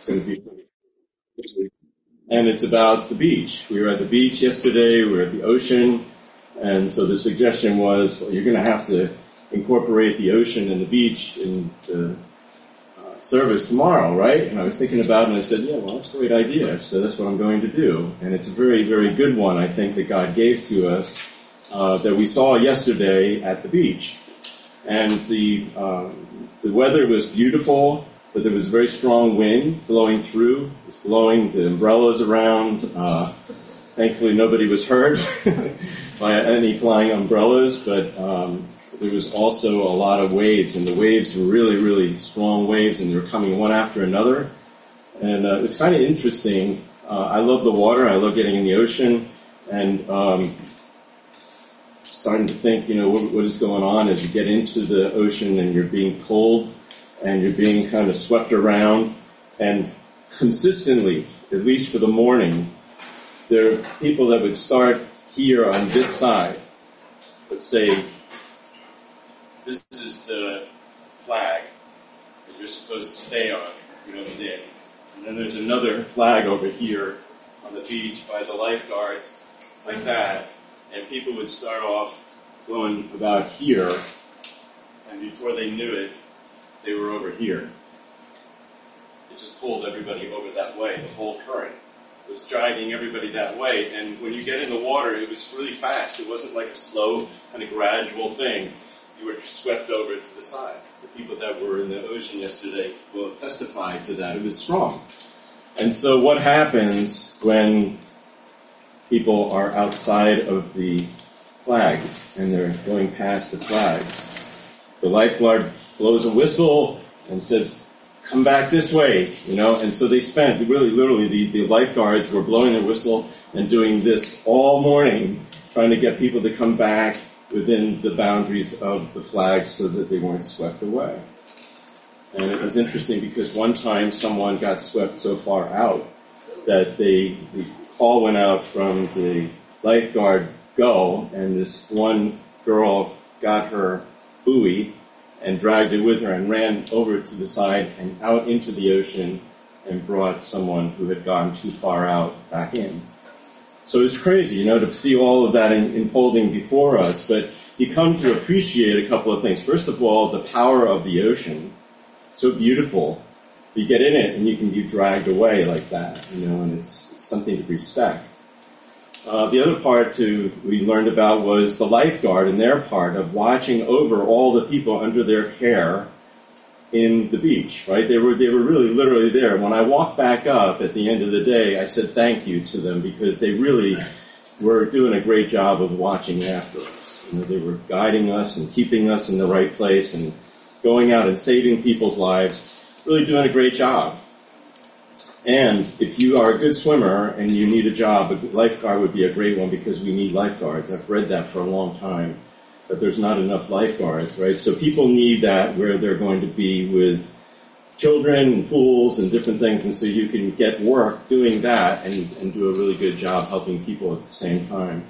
going to be, and it's about the beach. We were at the beach yesterday, we were at the ocean, and so the suggestion was, well, you're going to have to incorporate the ocean and the beach in the service tomorrow, right? And I was thinking about it and I said, yeah, well, that's a great idea. So that's what I'm going to do. And it's a very, very good one, I think, that God gave to us, that we saw yesterday at the beach. And the weather was beautiful, but there was a very strong wind blowing through. It was blowing the umbrellas around. Thankfully nobody was hurt by any flying umbrellas, but there was also a lot of waves, and the waves were really, really strong waves, and they were coming one after another. And it was kind of interesting. I love the water. I love getting in the ocean, and starting to think, what is going on as you get into the ocean and you're being pulled and you're being kind of swept around. And consistently, at least for the morning, there are people that would start here on this side. Let's say this is the flag that you're supposed to stay on, then. And then there's another flag over here on the beach by the lifeguards, like that. And people would start off going about here, and before they knew it, they were over here. It just pulled everybody over that way. The whole current was dragging everybody that way. And when you get in the water, it was really fast. It wasn't like a slow, kind of gradual thing. You were swept over to the side. The people that were in the ocean yesterday will testify to that. It was strong. And so what happens when people are outside of the flags and they're going past the flags? The lifeguard blows a whistle and says, come back this way, and so they spent, really literally, the lifeguards were blowing their whistle and doing this all morning, trying to get people to come back within the boundaries of the flags so that they weren't swept away. And it was interesting because one time someone got swept so far out that the call went out from the lifeguard, go, and this one girl got her buoy and dragged it with her and ran over to the side and out into the ocean and brought someone who had gone too far out back in. So it's crazy, to see all of that unfolding before us, but you come to appreciate a couple of things. First of all, the power of the ocean. It's so beautiful. You get in it and you can be dragged away like that, and it's something to respect. The other part we learned about was the lifeguard and their part of watching over all the people under their care in the beach, right? They were really literally there. When I walked back up at the end of the day, I said thank you to them because they really were doing a great job of watching after us. They were guiding us and keeping us in the right place and going out and saving people's lives, really doing a great job. And if you are a good swimmer and you need a job, a lifeguard would be a great one because we need lifeguards. I've read that for a long time, that there's not enough lifeguards, right? So people need that where they're going to be with children and pools and different things, and so you can get work doing that and do a really good job helping people at the same time.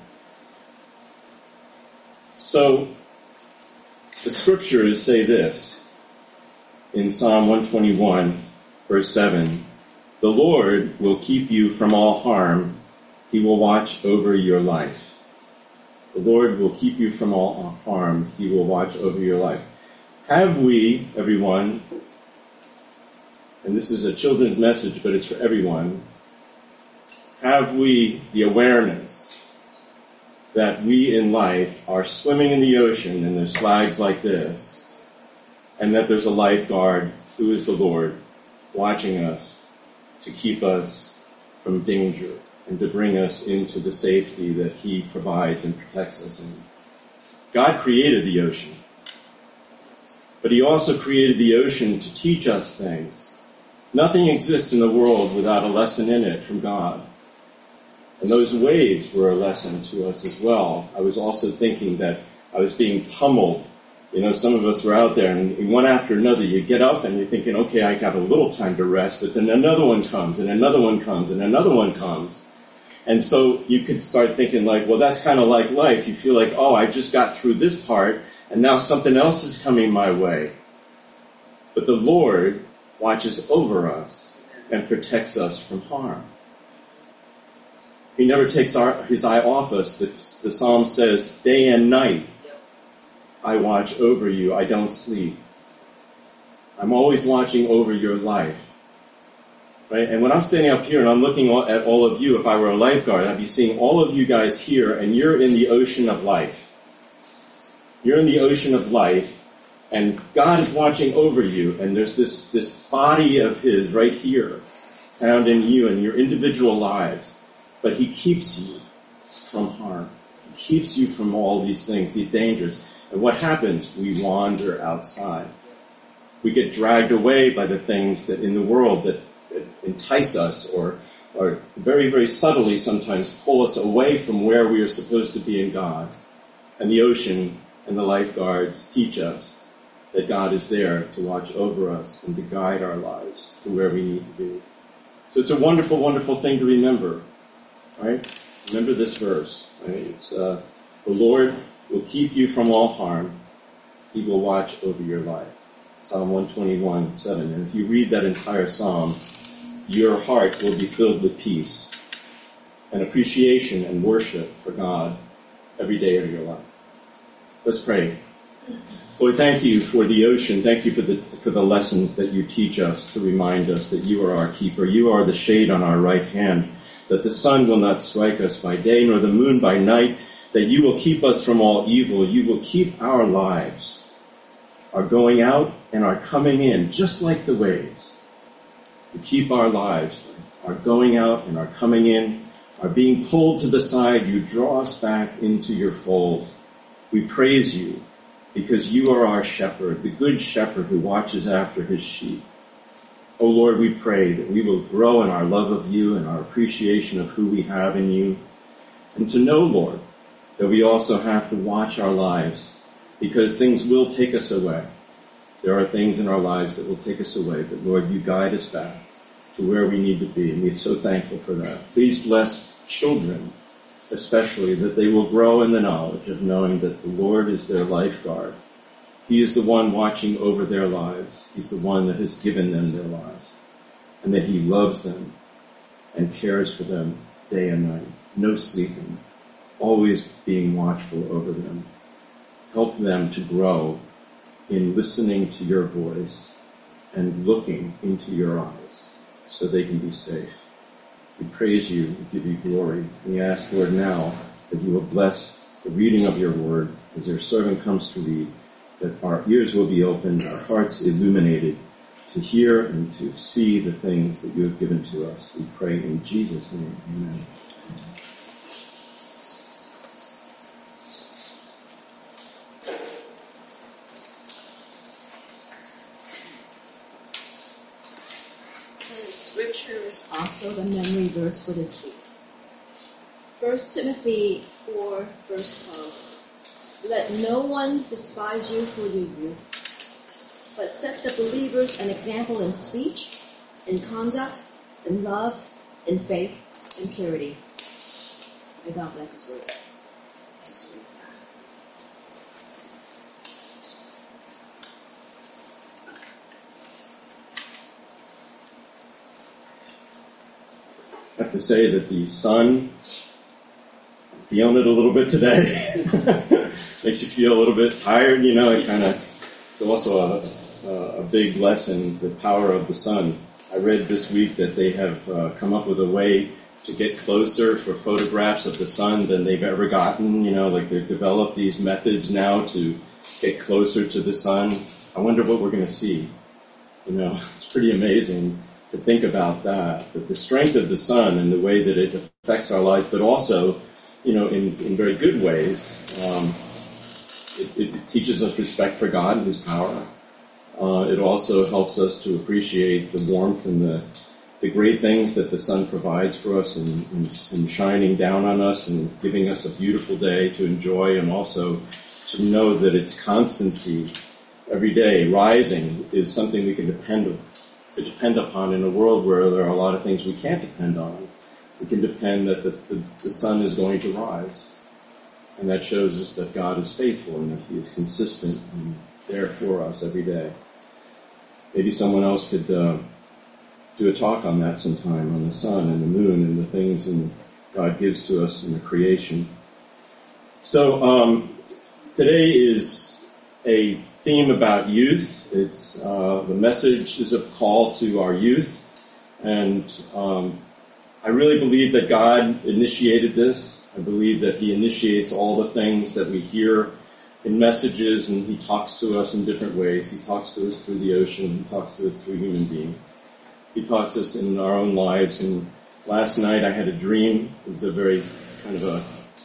So the scriptures say this in Psalm 121, verse 7, the Lord will keep you from all harm. He will watch over your life. The Lord will keep you from all harm. He will watch over your life. Have we, everyone, and this is a children's message, but it's for everyone, have we the awareness that we in life are swimming in the ocean and there's flags like this, and that there's a lifeguard who is the Lord watching us to keep us from danger and to bring us into the safety that He provides and protects us in. God created the ocean, but He also created the ocean to teach us things. Nothing exists in the world without a lesson in it from God. And those waves were a lesson to us as well. I was also thinking that I was being pummeled. Some of us were out there, and one after another, you get up and you're thinking, okay, I got a little time to rest, but then another one comes, and another one comes, and another one comes. And so you could start thinking like, well, that's kind of like life. You feel like, oh, I just got through this part, and now something else is coming my way. But the Lord watches over us. and protects us from harm. He never takes his eye off us. The psalm says, day and night I watch over you. I don't sleep. I'm always watching over your life. Right? And when I'm standing up here and I'm looking at all of you, if I were a lifeguard, I'd be seeing all of you guys here, and you're in the ocean of life. You're in the ocean of life, and God is watching over you, and there's this body of His right here, found in you and your individual lives. But He keeps you from harm. He keeps you from all these things, these dangers. And what happens? We wander outside. We get dragged away by the things that in the world that entice us or very, very subtly sometimes pull us away from where we are supposed to be in God. And the ocean and the lifeguards teach us that God is there to watch over us and to guide our lives to where we need to be. So it's a wonderful, wonderful thing to remember, right? Remember this verse. Right? It's the Lord will keep you from all harm. He will watch over your life. Psalm 121:7. And if you read that entire psalm, your heart will be filled with peace and appreciation and worship for God every day of your life. Let's pray. Lord, thank you for the ocean. Thank you for the lessons that you teach us to remind us that you are our keeper. You are the shade on our right hand, that the sun will not strike us by day nor the moon by night, that you will keep us from all evil. You will keep our lives, our going out and our coming in, just like the waves. You keep our lives, our going out and our coming in, our being pulled to the side. You draw us back into your fold. We praise you because you are our shepherd, the good shepherd who watches after his sheep. Oh Lord, we pray that we will grow in our love of you and our appreciation of who we have in you. And to know, Lord, that we also have to watch our lives because things will take us away. There are things in our lives that will take us away, but Lord, you guide us back to where we need to be, and we're so thankful for that. Please bless children, especially, that they will grow in the knowledge of knowing that the Lord is their lifeguard. He is the one watching over their lives. He's the one that has given them their lives, and that He loves them and cares for them day and night. No sleeping, always being watchful over them. Help them to grow in listening to your voice and looking into your eyes so they can be safe. We praise you, we give you glory. We ask, Lord, now that you will bless the reading of your word as your servant comes to read, that our ears will be opened, our hearts illuminated to hear and to see the things that you have given to us. We pray in Jesus' name. Amen. Scripture is also the memory verse for this week. 1 Timothy 4, verse 12. Let no one despise you for your youth, but set the believers an example in speech, in conduct, in love, in faith, in purity. May God bless His words. I have to say that the sun, I'm feeling it a little bit today. Makes you feel a little bit tired, you know. It's also a big lesson, the power of the sun. I read this week that they have come up with a way to get closer for photographs of the sun than they've ever gotten. You know, like they've developed these methods now to get closer to the sun. I wonder what we're going to see. You know, it's pretty amazing to think about that the strength of the sun and the way that it affects our lives, but also, you know, in very good ways. It teaches us respect for God and His power. It also helps us to appreciate the warmth and the great things that the sun provides for us and shining down on us and giving us a beautiful day to enjoy, and also to know that its constancy every day rising is something we can depend upon in a world where there are a lot of things we can't depend on. We can depend that the sun is going to rise. And that shows us that God is faithful and that He is consistent and there for us every day. Maybe someone else could do a talk on that sometime, on the sun and the moon and the things that God gives to us in the creation. So today is a theme about youth. It's the message is a call to our youth, and I really believe that God initiated this. I believe that He initiates all the things that we hear in messages, and He talks to us in different ways. He talks to us through the ocean. He talks to us through human beings. He talks to us in our own lives. And last night I had a dream. It was a very kind of a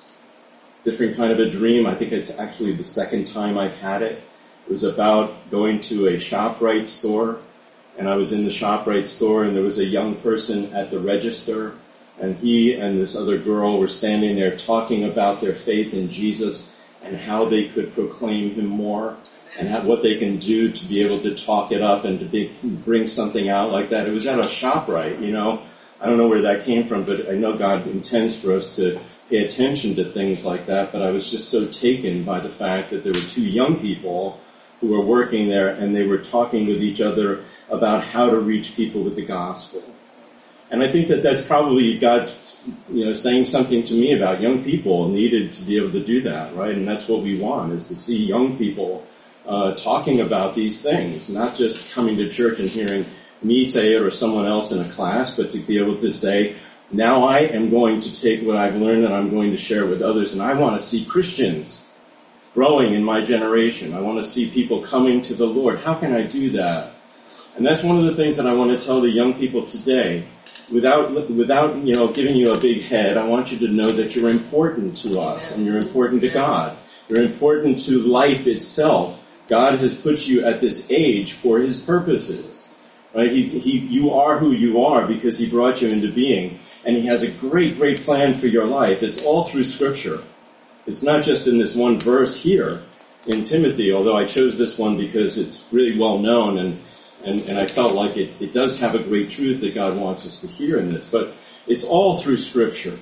different kind of a dream. I think it's actually the second time I've had it. It was about going to a ShopRite store. And I was in the ShopRite store, and there was a young person at the register. And he and this other girl were standing there talking about their faith in Jesus and how they could proclaim Him more, and what they can do to be able to talk it up and to bring something out like that. It was at a ShopRite, you know. I don't know where that came from, but I know God intends for us to pay attention to things like that. But I was just so taken by the fact that there were two young people who were working there, and they were talking with each other about how to reach people with the gospel. And I think that that's probably God, saying something to me about young people needed to be able to do that, right? And that's what we want, is to see young people talking about these things, not just coming to church and hearing me say it or someone else in a class, but to be able to say, now I am going to take what I've learned and I'm going to share with others, and I want to see Christians growing in my generation. I want to see people coming to the Lord. How can I do that? And that's one of the things that I want to tell the young people today. Without giving you a big head, I want you to know that you're important to us and you're important to God. You're important to life itself. God has put you at this age for His purposes, right? You are who you are because He brought you into being, and He has a great, great plan for your life. It's all through Scripture. It's not just in this one verse here in Timothy, although I chose this one because it's really well known, and I felt like it does have a great truth that God wants us to hear in this, but it's all through Scripture.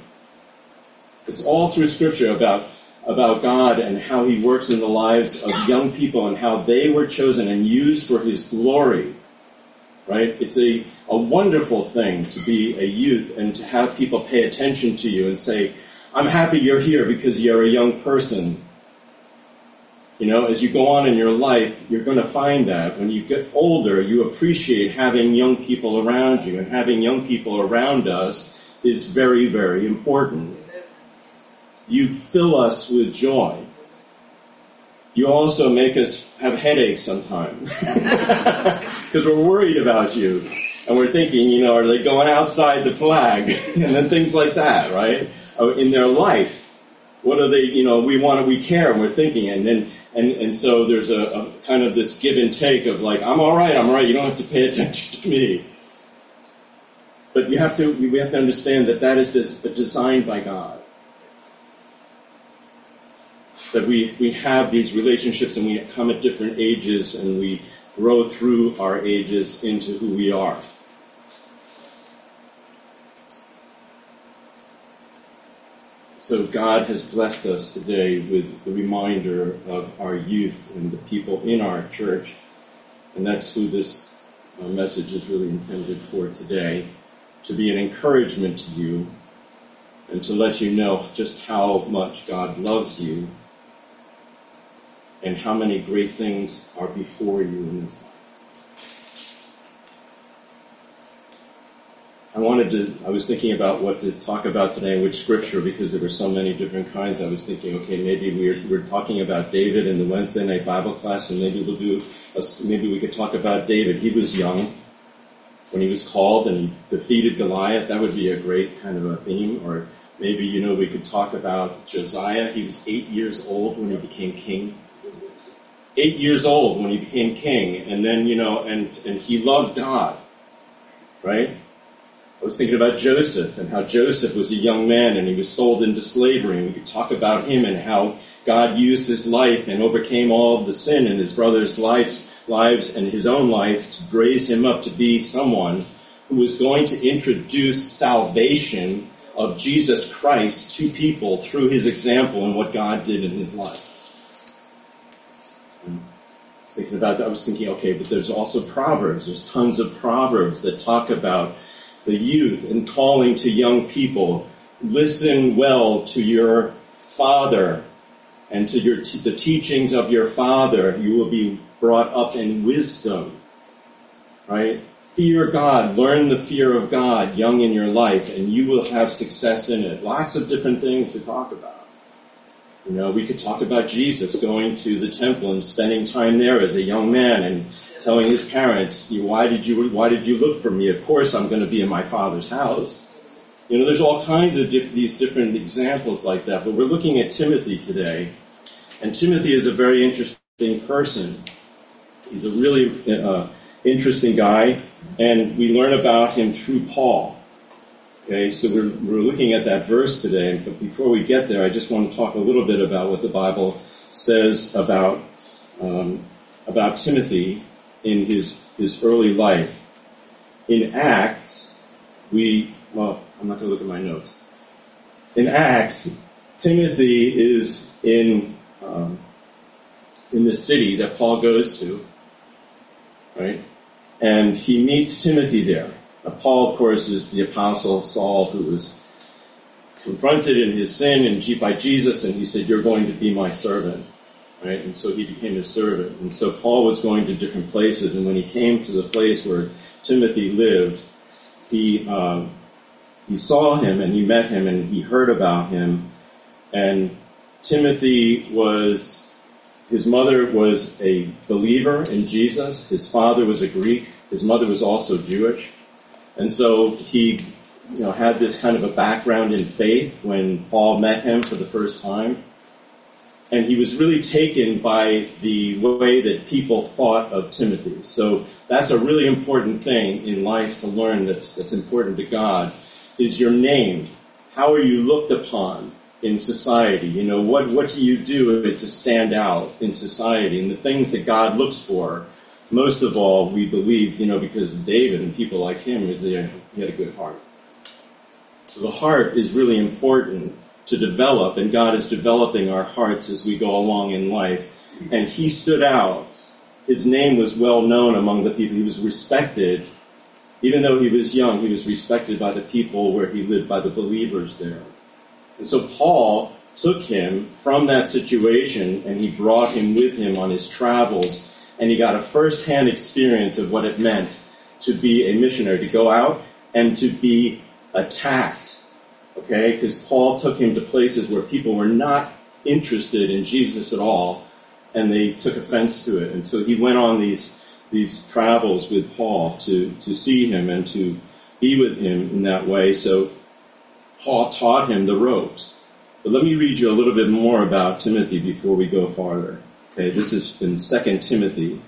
It's all through Scripture about God and how He works in the lives of young people and how they were chosen and used for His glory, right? It's a wonderful thing to be a youth and to have people pay attention to you and say, I'm happy you're here because you're a young person. As you go on in your life, you're going to find that when you get older, you appreciate having young people around you, and having young people around us is very, very important. You fill us with joy. You also make us have headaches sometimes because we're worried about you, and we're thinking, are they going outside the flag, and then things like that, right? In their life, what are they? We care, and we're thinking, and so there's a kind of this give and take of like, I'm all right, you don't have to pay attention to me. But we have to understand that is just designed by God. That we have these relationships and we come at different ages and we grow through our ages into who we are. So God has blessed us today with the reminder of our youth and the people in our church. And that's who this message is really intended for today, to be an encouragement to you and to let you know just how much God loves you and how many great things are before you in this life. I was thinking about what to talk about today and which scripture, because there were so many different kinds. I was thinking, okay, maybe we're talking about David in the Wednesday night Bible class, and maybe maybe we could talk about David. He was young when he was called and he defeated Goliath. That would be a great kind of a theme. Or maybe, we could talk about Josiah. He was 8 years old when he became king. 8 years old when he became king. And then, and he loved God. Right? I was thinking about Joseph and how Joseph was a young man and he was sold into slavery, and we could talk about him and how God used his life and overcame all of the sin in his brothers' lives and his own life to raise him up to be someone who was going to introduce salvation of Jesus Christ to people through his example and what God did in his life. was thinking, okay, but there's also Proverbs. There's tons of Proverbs that talk about the youth and calling to young people. Listen well to your father and to the teachings of your father. You will be brought up in wisdom, right? Fear God. Learn the fear of God young in your life, and you will have success in it. Lots of different things to talk about. You know, we could talk about Jesus going to the temple and spending time there as a young man and telling his parents, why did you look for me? Of course I'm going to be in my Father's house. You know, there's all kinds of these different examples like that, but we're looking at Timothy today. And Timothy is a very interesting person. He's a really interesting guy, and we learn about him through Paul. Okay, so we're looking at that verse today, but before we get there, I just want to talk a little bit about what the Bible says about Timothy in his early life. In Acts, I'm not going to look at my notes. In Acts, Timothy is in the city that Paul goes to, right? And he meets Timothy there. Paul, of course, is the apostle Saul, who was confronted in his sin and by Jesus, and he said, "You're going to be my servant," right? And so he became his servant. And so Paul was going to different places, and when he came to the place where Timothy lived, he saw him and he met him and he heard about him. And Timothy his mother was a believer in Jesus. His father was a Greek. His mother was also Jewish. And so he, had this kind of a background in faith when Paul met him for the first time. And he was really taken by the way that people thought of Timothy. So that's a really important thing in life to learn that's important to God, is your name. How are you looked upon in society? What do you do to stand out in society? And the things that God looks for, most of all, we believe, because of David and people like him, is that he had a good heart. So the heart is really important to develop, and God is developing our hearts as we go along in life. And he stood out. His name was well known among the people. He was respected. Even though he was young, he was respected by the people where he lived, by the believers there. And so Paul took him from that situation, and he brought him with him on his travels, and he got a first-hand experience of what it meant to be a missionary, to go out and to be attacked. Okay? Because Paul took him to places where people were not interested in Jesus at all, and they took offense to it. And so he went on these travels with Paul to see him and to be with him in that way. So Paul taught him the ropes. But let me read you a little bit more about Timothy before we go farther. Okay, this is in 2 Timothy.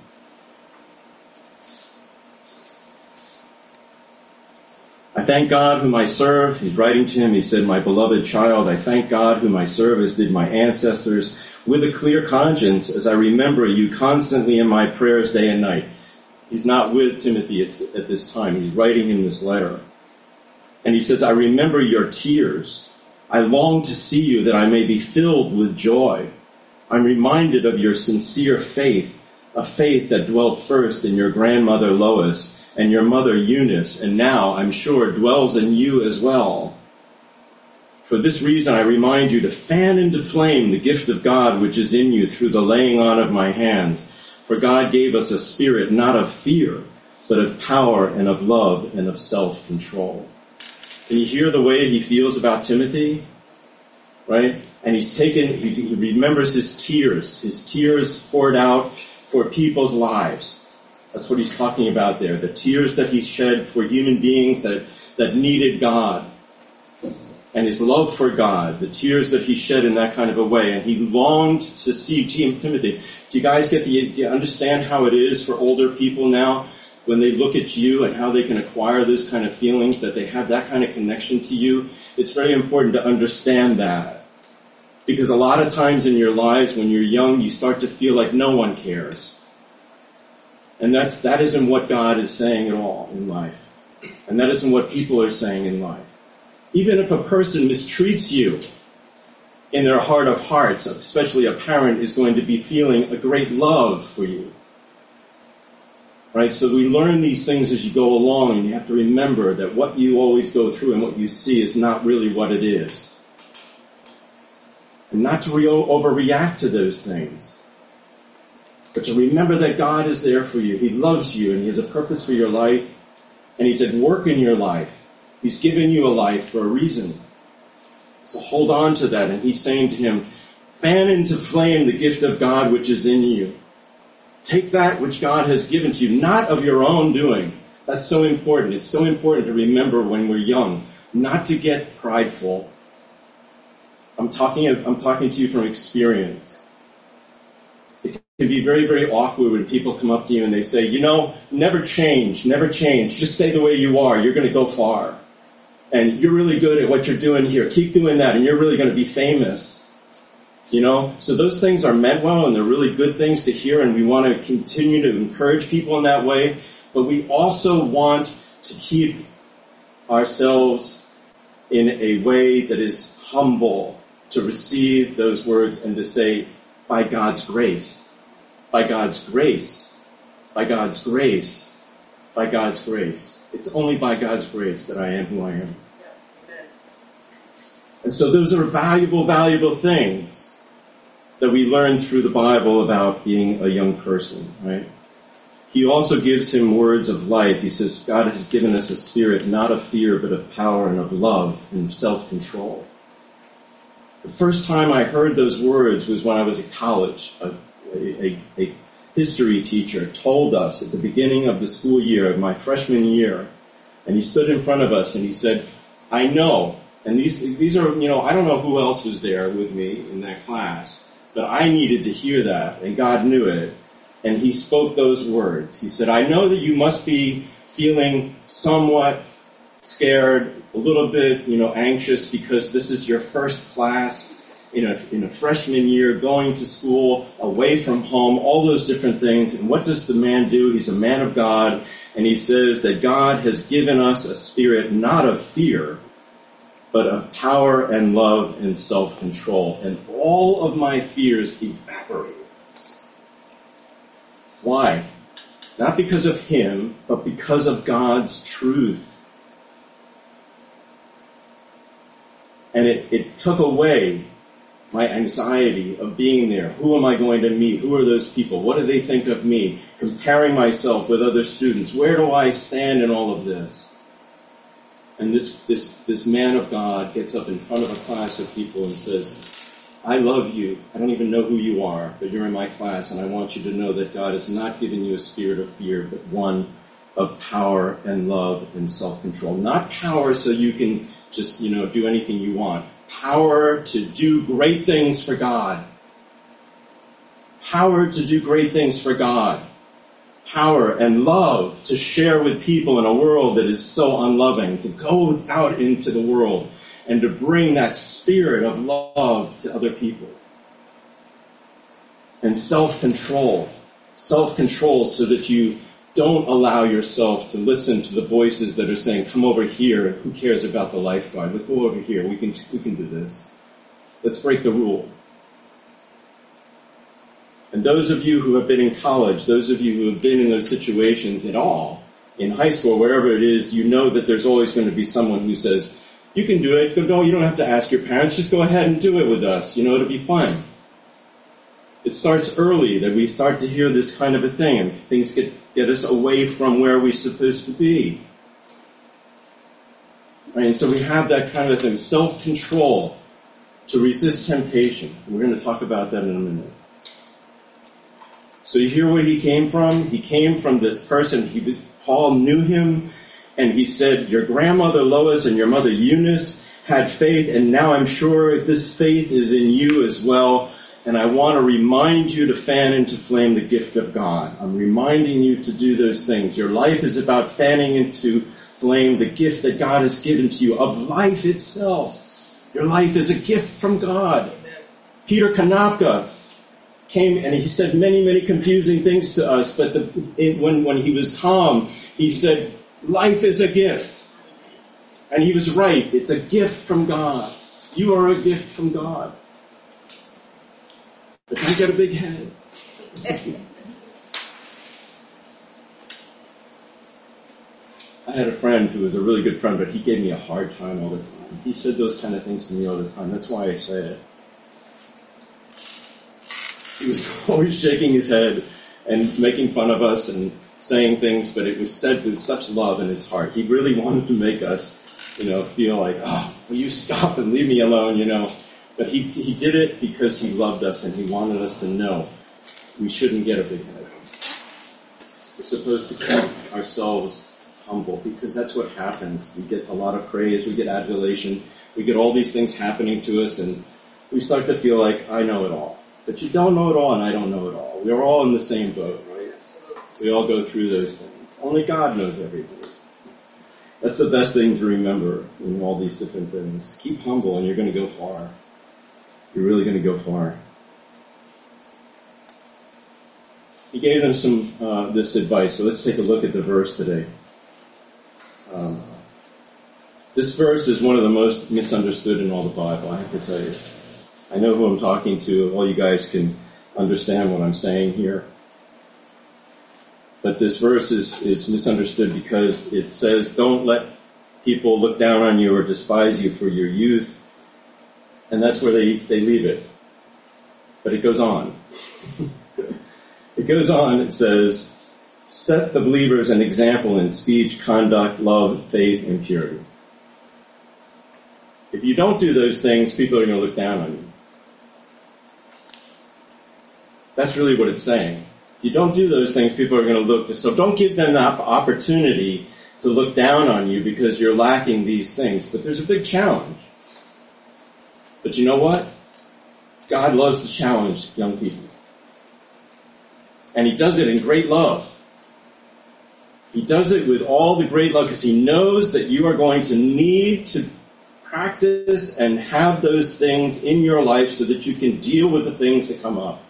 I thank God whom I serve. He's writing to him. He said, "My beloved child, I thank God whom I serve as did my ancestors with a clear conscience as I remember you constantly in my prayers day and night." He's not with Timothy at this time. He's writing him this letter. And he says, "I remember your tears. I long to see you that I may be filled with joy. I'm reminded of your sincere faith, a faith that dwelt first in your grandmother Lois and your mother Eunice, and now, I'm sure, dwells in you as well. For this reason I remind you to fan into flame the gift of God which is in you through the laying on of my hands. For God gave us a spirit not of fear, but of power and of love and of self-control." Can you hear the way he feels about Timothy? Right? And he remembers his tears poured out for people's lives. That's what he's talking about there. The tears that he shed for human beings that needed God. And his love for God, the tears that he shed in that kind of a way. And he longed to see Timothy. Do you guys do you understand how it is for older people now when they look at you and how they can acquire those kind of feelings, that they have that kind of connection to you? It's very important to understand that. Because a lot of times in your lives when you're young, you start to feel like no one cares. And that isn't what God is saying at all in life. And that isn't what people are saying in life. Even if a person mistreats you, in their heart of hearts, especially a parent is going to be feeling a great love for you. Right? So we learn these things as you go along, and you have to remember that what you always go through and what you see is not really what it is. And not to overreact to those things. But to remember that God is there for you. He loves you and He has a purpose for your life. And He's at work in your life. He's given you a life for a reason. So hold on to that. And He's saying to him, fan into flame the gift of God which is in you. Take that which God has given to you, not of your own doing. That's so important. It's so important to remember when we're young, not to get prideful. I'm talking to you from experience. It can be very, very awkward when people come up to you and they say, never change. Just stay the way you are. You're going to go far. And you're really good at what you're doing here. Keep doing that and you're really going to be famous. So those things are meant well and they're really good things to hear, and we want to continue to encourage people in that way. But we also want to keep ourselves in a way that is humble to receive those words and to say, by God's grace, by God's grace, by God's grace, by God's grace. It's only by God's grace that I am who I am. And so those are valuable, valuable things that we learn through the Bible about being a young person, right? He also gives him words of life. He says, God has given us a spirit not of fear, but of power and of love and of self-control. The first time I heard those words was when I was at college. A history teacher told us at the beginning of the school year, of my freshman year, and he stood in front of us and he said, I know, and these are, I don't know who else was there with me in that class, but I needed to hear that, and God knew it, and He spoke those words. He said, I know that you must be feeling somewhat scared, a little bit, anxious, because this is your first class in a freshman year, going to school, away from home, all those different things. And what does the man do? He's a man of God, and he says that God has given us a spirit not of fear, but of power and love and self-control. And all of my fears evaporated. Why? Not because of him, but because of God's truth. And it took away my anxiety of being there. Who am I going to meet? Who are those people? What do they think of me? Comparing myself with other students. Where do I stand in all of this? And this man of God gets up in front of a class of people and says, I love you. I don't even know who you are, but you're in my class, and I want you to know that God has not given you a spirit of fear, but one of power and love and self-control. Not power so you can just, do anything you want. Power to do great things for God. Power to do great things for God. Power and love to share with people in a world that is so unloving, to go out into the world and to bring that spirit of love to other people. And self-control so that you don't allow yourself to listen to the voices that are saying, come over here, who cares about the lifeguard? Let's go over here, we can do this. Let's break the rule. And those of you who have been in college, those of you who have been in those situations at all, in high school, wherever it is, you know that there's always going to be someone who says, you can do it, no, you don't have to ask your parents, just go ahead and do it with us, it'll be fun. It starts early that we start to hear this kind of a thing, and things get us away from where we're supposed to be. Right? And so we have that kind of thing, self-control to resist temptation. We're going to talk about that in a minute. So you hear where he came from? He came from this person. Paul knew him, and he said, your grandmother Lois and your mother Eunice had faith, and now I'm sure this faith is in you as well. And I want to remind you to fan into flame the gift of God. I'm reminding you to do those things. Your life is about fanning into flame the gift that God has given to you of life itself. Your life is a gift from God. Peter Kanapka came and he said many, many confusing things to us, but when he was calm, he said, life is a gift. And he was right. It's a gift from God. You are a gift from God. But you got a big head. I had a friend who was a really good friend, but he gave me a hard time all the time. He said those kind of things to me all the time. That's why I say it. He was always shaking his head and making fun of us and saying things, but it was said with such love in his heart. He really wanted to make us, feel like, oh, will you stop and leave me alone, But he did it because he loved us and he wanted us to know we shouldn't get a big head. We're supposed to keep ourselves humble because that's what happens. We get a lot of praise, we get adulation, we get all these things happening to us, and we start to feel like, I know it all. But you don't know it all and I don't know it all. We're all in the same boat, right? We all go through those things. Only God knows everything. That's the best thing to remember in all these different things. Keep humble and you're going to go far. You're really going to go far. He gave them some this advice, so let's take a look at the verse today. This verse is one of the most misunderstood in all the Bible, I have to tell you. I know who I'm talking to. All you guys can understand what I'm saying here. But this verse is misunderstood because it says, don't let people look down on you or despise you for your youth. And that's where they leave it. But it goes on. It goes on, it says, set the believers an example in speech, conduct, love, faith, and purity. If you don't do those things, people are going to look down on you. That's really what it's saying. If you don't do those things, people are going to look. So don't give them the opportunity to look down on you because you're lacking these things. But there's a big challenge. But you know what? God loves to challenge young people. And He does it in great love. He does it with all the great love because He knows that you are going to need to practice and have those things in your life so that you can deal with the things that come up.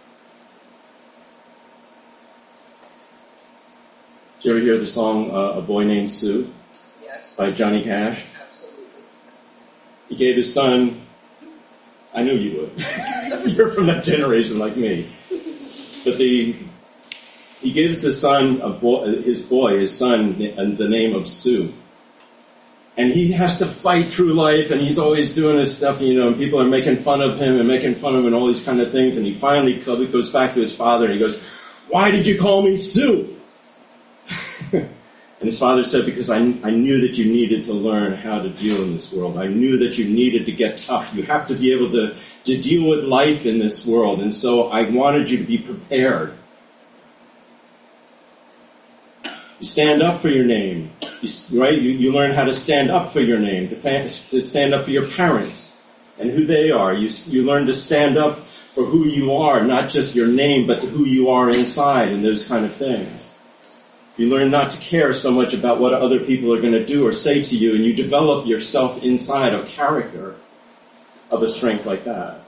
Did you ever hear the song A Boy Named Sue? Yes. By Johnny Cash? Absolutely. He gave his son, I knew you would. You're from that generation like me. But he gives the son, his son, the name of Sue. And he has to fight through life, and he's always doing this stuff, and people are making fun of him and all these kind of things, and he finally goes back to his father and he goes, why did you call me Sue? And his father said, because I knew that you needed to learn how to deal in this world. I knew that you needed to get tough. You have to be able to deal with life in this world. And so I wanted you to be prepared. You stand up for your name, right? You learn how to stand up for your name, to stand up for your parents and who they are. You learn to stand up for who you are, not just your name, but who you are inside and those kind of things. You learn not to care so much about what other people are going to do or say to you, and you develop yourself inside a character of a strength like that.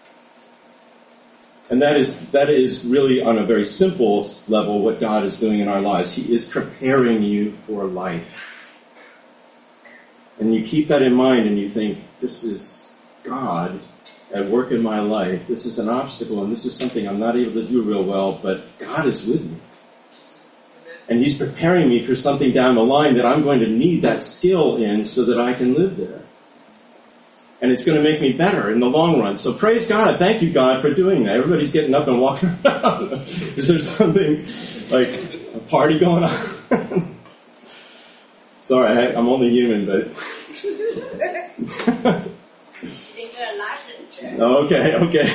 And that is really on a very simple level what God is doing in our lives. He is preparing you for life. And you keep that in mind and you think, this is God at work in my life. This is an obstacle and this is something I'm not able to do real well, but God is with me. And He's preparing me for something down the line that I'm going to need that skill in so that I can live there. And it's going to make me better in the long run. So praise God. Thank you, God, for doing that. Everybody's getting up and walking around. Is there something like a party going on? Sorry, I'm only human, but... Okay.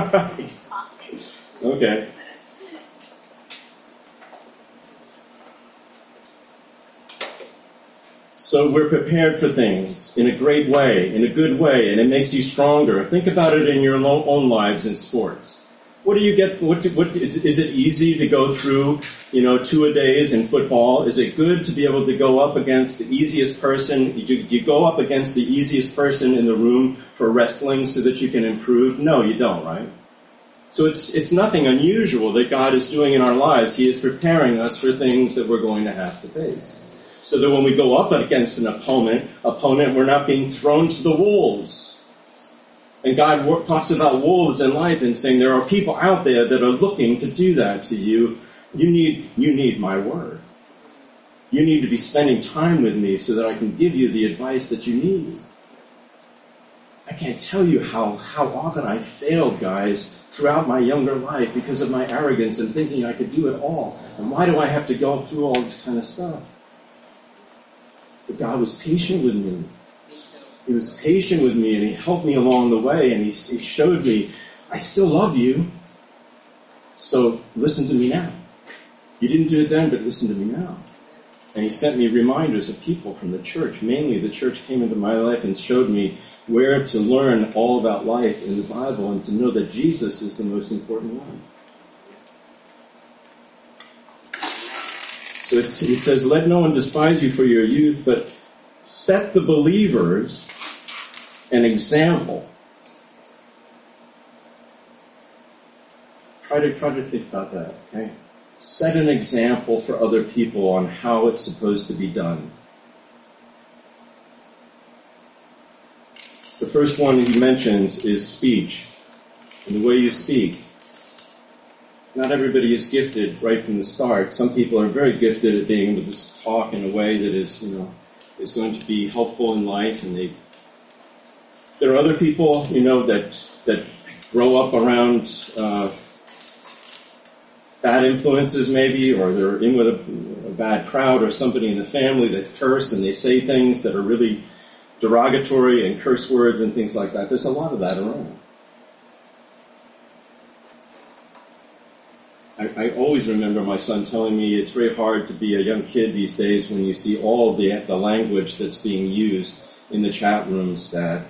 Okay. So we're prepared for things in a great way, in a good way, and it makes you stronger. Think about it in your own lives in sports. What do you get? Is it easy to go through, 2-a-days in football? Is it good to be able to go up against the easiest person? You go up against the easiest person in the room for wrestling so that you can improve? No, you don't, right? So it's nothing unusual that God is doing in our lives. He is preparing us for things that we're going to have to face. So that when we go up against an opponent, we're not being thrown to the wolves. And God talks about wolves in life and saying there are people out there that are looking to do that to you. You need my word. You need to be spending time with me so that I can give you the advice that you need. I can't tell you how often I failed, guys, throughout my younger life because of my arrogance and thinking I could do it all. And why do I have to go through all this kind of stuff? But God was patient with me. He was patient with me, and He helped me along the way, and He showed me, I still love you, so listen to me now. You didn't do it then, but listen to me now. And He sent me reminders of people from the church. Mainly the church came into my life and showed me where to learn all about life in the Bible and to know that Jesus is the most important one. So it says, let no one despise you for your youth, but set the believers an example. Try to think about that, okay? Set an example for other people on how it's supposed to be done. The first one he mentions is speech, and the way you speak. Not everybody is gifted right from the start. Some people are very gifted at being able to talk in a way that is going to be helpful in life, and there are other people, that grow up around bad influences maybe, or they're in with a bad crowd or somebody in the family that's cursed and they say things that are really derogatory and curse words and things like that. There's a lot of that around. I always remember my son telling me it's very hard to be a young kid these days when you see all the language that's being used in the chat rooms, Dad.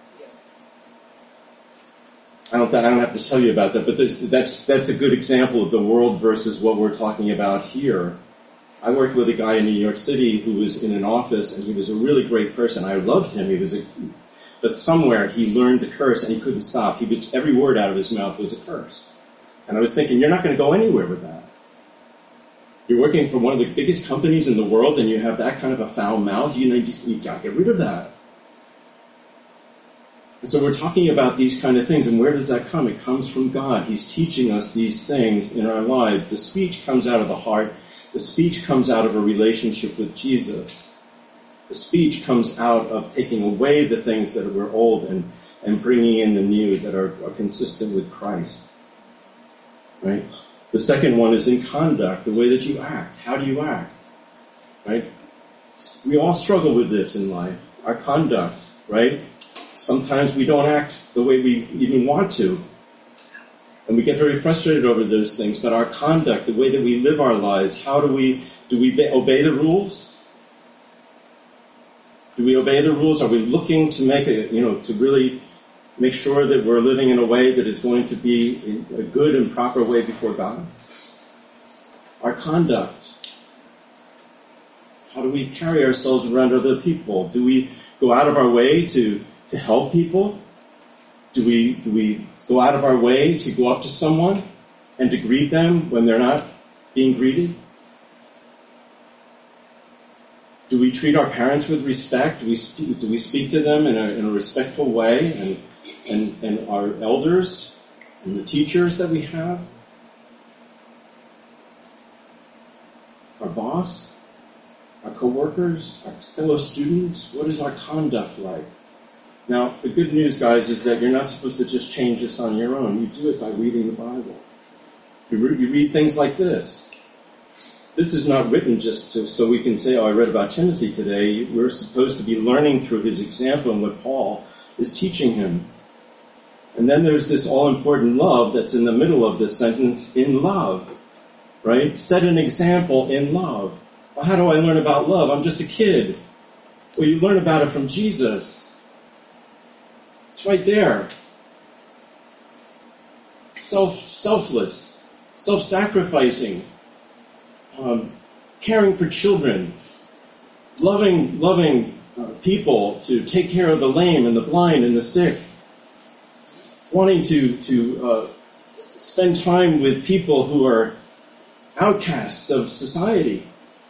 I don't have to tell you about that, but that's a good example of the world versus what we're talking about here. I worked with a guy in New York City who was in an office, and he was a really great person. I loved him. But somewhere he learned to curse, and he couldn't stop. Every word out of his mouth was a curse. And I was thinking, you're not going to go anywhere with that. You're working for one of the biggest companies in the world, and you have that kind of a foul mouth. You've got to get rid of that. And so we're talking about these kind of things, and where does that come? It comes from God. He's teaching us these things in our lives. The speech comes out of the heart. The speech comes out of a relationship with Jesus. The speech comes out of taking away the things that were old and bringing in the new that are consistent with Christ. Right? The second one is in conduct, the way that you act. How do you act? Right? We all struggle with this in life. Our conduct, right? Sometimes we don't act the way we even want to. And we get very frustrated over those things, but our conduct, the way that we live our lives, do we obey the rules? Do we obey the rules? Are we looking to to really make sure that we're living in a way that is going to be a good and proper way before God? Our conduct. How do we carry ourselves around other people? Do we go out of our way to help people? Do we go out of our way to go up to someone and to greet them when they're not being greeted? Do we treat our parents with respect? Do we speak to them in a respectful way? And our elders and the teachers that we have? Our boss? Our co-workers? Our fellow students? What is our conduct like? Now, the good news, guys, is that you're not supposed to just change this on your own. You do it by reading the Bible. You read things like this. This is not written just so we can say, I read about Timothy today. We're supposed to be learning through his example and what Paul is teaching him. And then there's this all-important love that's in the middle of this sentence, in love. Right? Set an example in love. Well, how do I learn about love? I'm just a kid. Well, you learn about it from Jesus. It's right there. Selfless, self-sacrificing, caring for children, loving people to take care of the lame and the blind and the sick, wanting to spend time with people who are outcasts of society.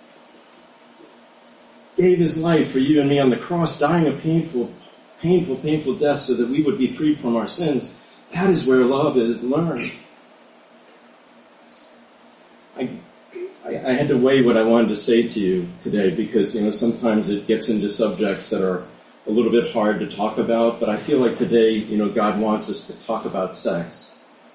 Gave his life for you and me on the cross, dying a painful death so that we would be freed from our sins. That is where love is learned. I I had to weigh what I wanted to say to you today because, sometimes it gets into subjects that are a little bit hard to talk about, but I feel like today, God wants us to talk about sex.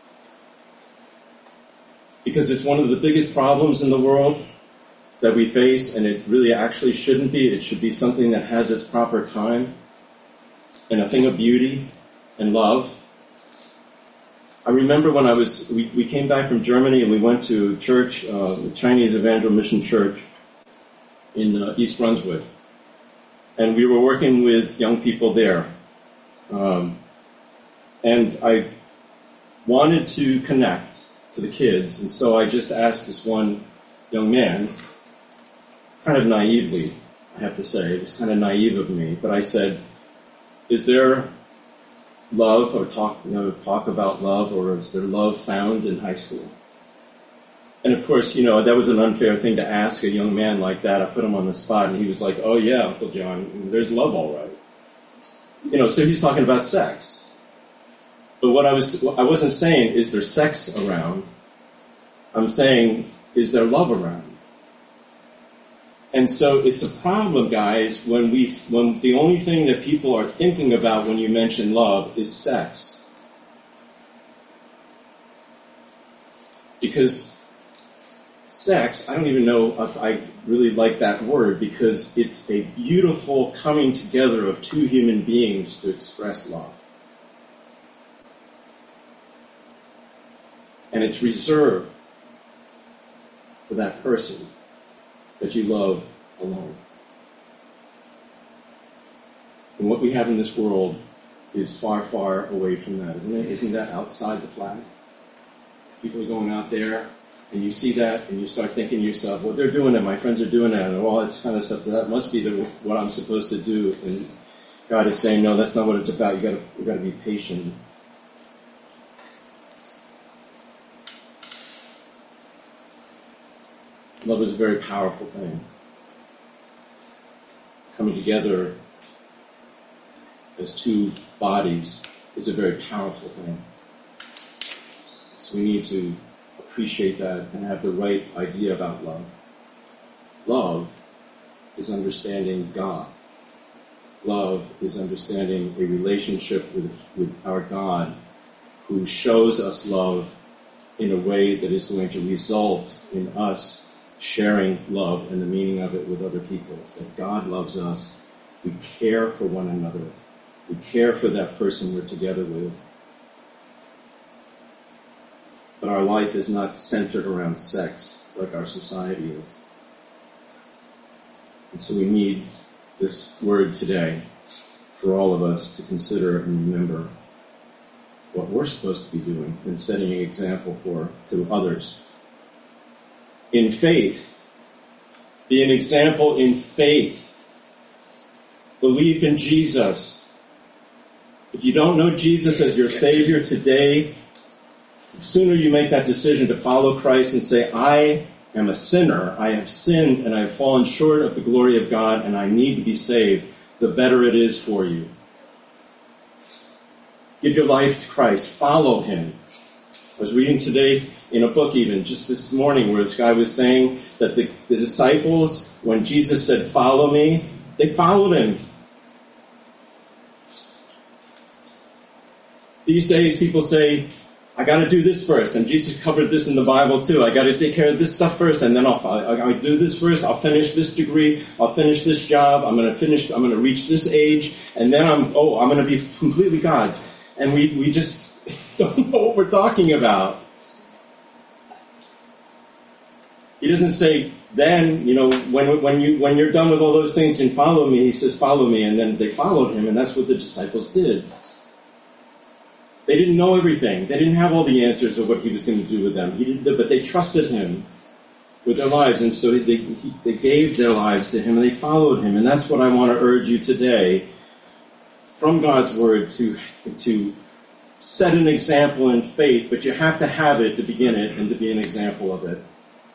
Because it's one of the biggest problems in the world that we face, and it really actually shouldn't be. It should be something that has its proper time, and a thing of beauty and love. I remember when we came back from Germany and we went to church, the Chinese Evangel Mission Church in East Brunswick. And we were working with young people there. And I wanted to connect to the kids, and so I just asked this one young man, kind of naively, I have to say, it was kind of naive of me, but I said, is there love or talk about love, or is there love found in high school? And of course, that was an unfair thing to ask a young man like that. I put him on the spot and he was like, oh yeah, Uncle John, there's love all right. So he's talking about sex. But I wasn't saying, is there sex around? I'm saying, is there love around? And so it's a problem, guys, when the only thing that people are thinking about when you mention love is sex. Because sex, I don't even know if I really like that word, because it's a beautiful coming together of two human beings to express love. And it's reserved for that person that you love alone. And what we have in this world is far, far away from that, isn't it? Isn't that outside the flag? People are going out there, and you see that, and you start thinking to yourself, well, they're doing it, my friends are doing that, and all that kind of stuff, so that must be what I'm supposed to do. And God is saying, no, that's not what it's about. You gotta be patient. Love is a very powerful thing. Coming together as two bodies is a very powerful thing. So we need to appreciate that and have the right idea about love. Love is understanding God. Love is understanding a relationship with our God, who shows us love in a way that is going to result in us sharing love and the meaning of it with other people. That God loves us. We care for one another. We care for that person we're together with. But our life is not centered around sex like our society is. And so we need this word today for all of us to consider and remember what we're supposed to be doing and setting an example to others. In faith. Be an example in faith. Belief in Jesus. If you don't know Jesus as your Savior today, the sooner you make that decision to follow Christ and say, I am a sinner, I have sinned and I have fallen short of the glory of God and I need to be saved, the better it is for you. Give your life to Christ. Follow Him. I was reading today in a book even, just this morning, where this guy was saying that the disciples, when Jesus said, follow me, they followed Him. These days people say, I gotta do this first, and Jesus covered this in the Bible too. I gotta take care of this stuff first, and then I'll do this first, I'll finish this degree, I'll finish this job, I'm gonna reach this age, and then I'm gonna be completely God's. And we just don't know what we're talking about. He doesn't say, then, when you're done with all those things and follow me, He says, follow me, and then they followed Him, and that's what the disciples did. They didn't know everything. They didn't have all the answers of what He was going to do with them. But they trusted Him with their lives, and so they gave their lives to Him, and they followed Him. And that's what I want to urge you today, from God's Word, to set an example in faith, but you have to have it to begin it and to be an example of it.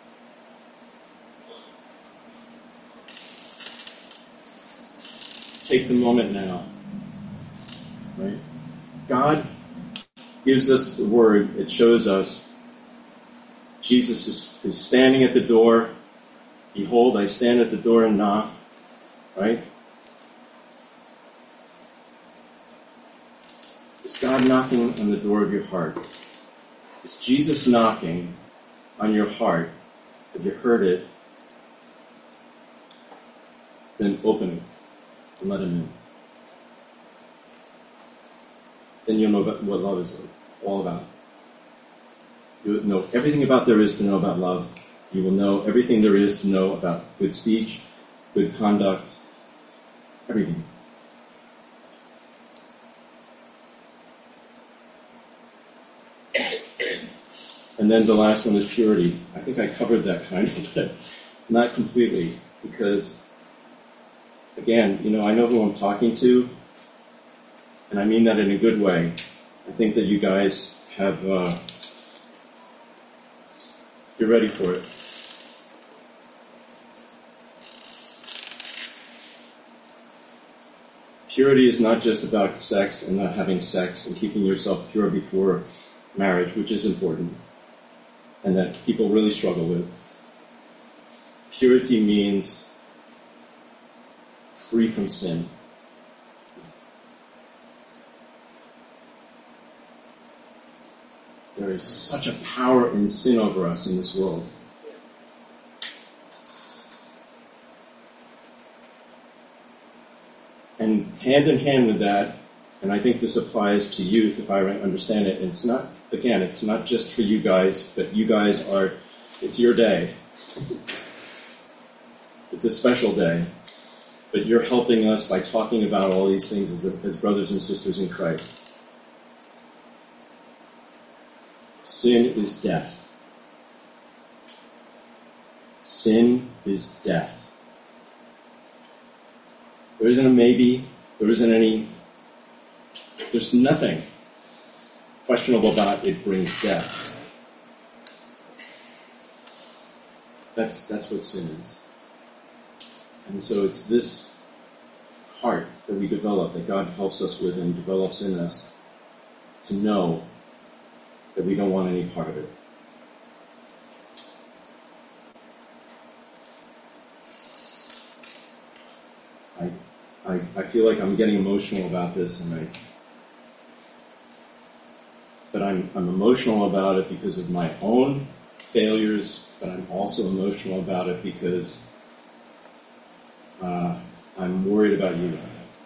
Take the moment now. Right? God gives us the word. It shows us Jesus is standing at the door. Behold, I stand at the door and knock, right? Is God knocking on the door of your heart? Is Jesus knocking on your heart? Have you heard it? Then open it and let him in. Then you'll know what love is all about. You'll know everything about there is to know about love. You will know everything there is to know about good speech, good conduct, everything. And then the last one is purity. I think I covered that kind of, but not completely, because, again, I know who I'm talking to, and I mean that in a good way. I think that you guys have, you're ready for it. Purity is not just about sex and not having sex and keeping yourself pure before marriage, which is important, and that people really struggle with. Purity means free from sin. There is such a power in sin over us in this world. And hand in hand with that, and I think this applies to youth if I understand it, and it's not just for you guys, but you guys it's your day. It's a special day. But you're helping us by talking about all these things as brothers and sisters in Christ. Sin is death. Sin is death. There isn't a maybe. There's nothing questionable about it brings death. That's what sin is. And so it's this heart that we develop, that God helps us with and develops in us, to know that we don't want any part of it. I feel like I'm getting emotional about this, but I'm emotional about it because of my own failures, but I'm also emotional about it because I'm worried about you.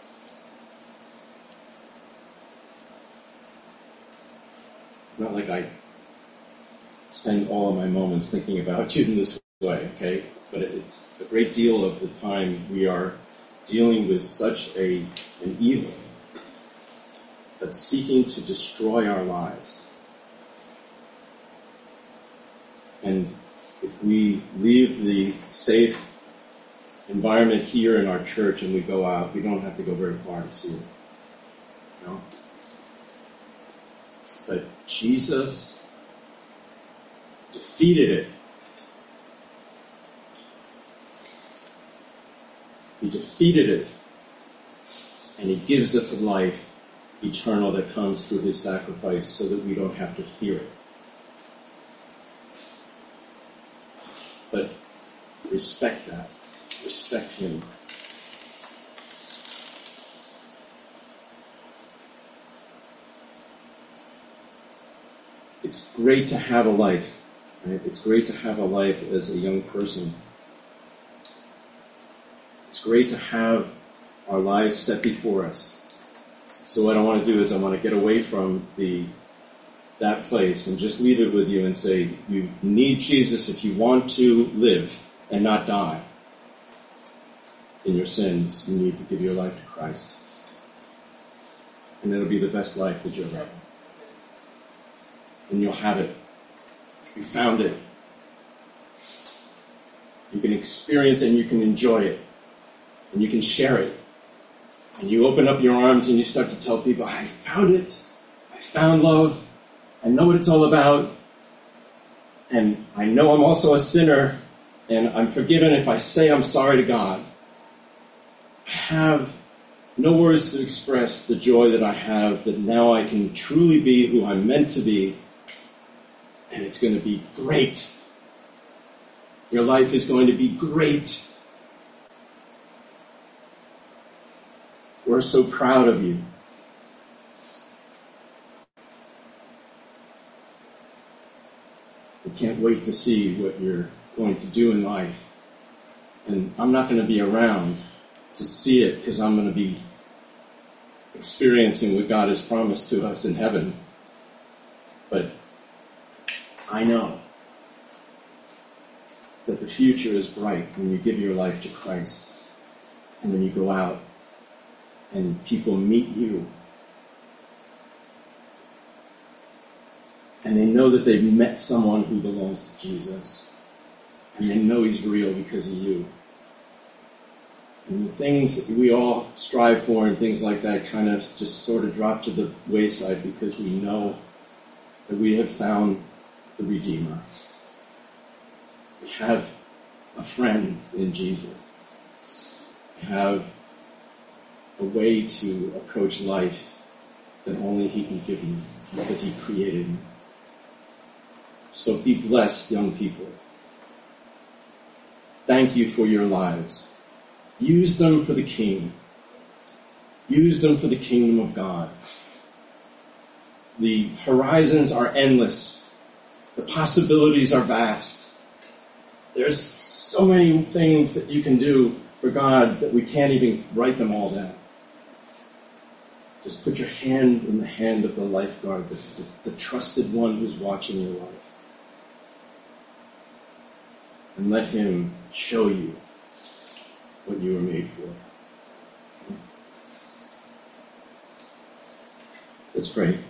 It's not like I spend all of my moments thinking about you in this way, okay? But it's a great deal of the time we are dealing with such an evil that's seeking to destroy our lives. And if we leave the safe environment here in our church and we go out, we don't have to go very far to see it. But Jesus defeated it. He defeated it. And he gives us the life eternal that comes through his sacrifice so that we don't have to fear it. But respect that. Respect him. It's great to have a life. Right? It's great to have a life as a young person. It's great to have our lives set before us. So what I want to do is I want to get away from that place and just leave it with you and say, you need Jesus if you want to live and not die in your sins. You need to give your life to Christ. And it'll be the best life that you'll have. And you'll have it. You found it. You can experience it and you can enjoy it. And you can share it. And you open up your arms and you start to tell people, I found it. I found love. I know what it's all about. And I know I'm also a sinner. And I'm forgiven if I say I'm sorry to God. I have no words to express the joy that I have, that now I can truly be who I'm meant to be. And it's going to be great. Your life is going to be great. We're so proud of you. We can't wait to see what you're going to do in life. And I'm not going to be around to see it because I'm going to be experiencing what God has promised to us in heaven. But I know that the future is bright when you give your life to Christ and when you go out and people meet you and they know that they've met someone who belongs to Jesus and they know he's real because of you. And the things that we all strive for and things like that kind of just sort of drop to the wayside because we know that we have found the Redeemer. We have a friend in Jesus. We have a way to approach life that only he can give you because he created you. So be blessed, young people. Thank you for your lives. Use them for the King. Use them for the kingdom of God. The horizons are endless. The possibilities are vast. There's so many things that you can do for God that we can't even write them all down. Just put your hand in the hand of the lifeguard, the trusted one who's watching your life. And let him show you what you were made for. Let's pray.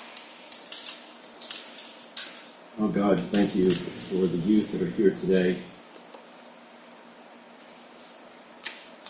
Oh God, thank you for the youth that are here today.